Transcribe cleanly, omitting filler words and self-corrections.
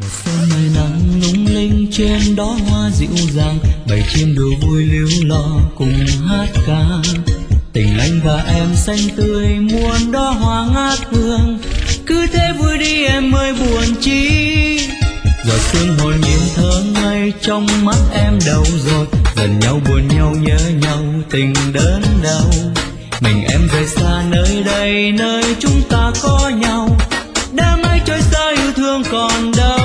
sớm ngày nắng lung linh trên đó hoa dịu dàng, bầy chim đùa vui líu lo cùng hát ca. Tình anh và em xanh tươi muôn đóa hoa ngát hương, cứ thế vui đi em ơi buồn chi. Giọt sương hồn nhiên thơ ngây trong mắt em đâu rồi, dần nhau buồn nhau nhớ nhau tình đớn đau. Mình em rời xa nơi đây nơi chúng ta có nhau, đã mãi trôi xa yêu thương còn đâu.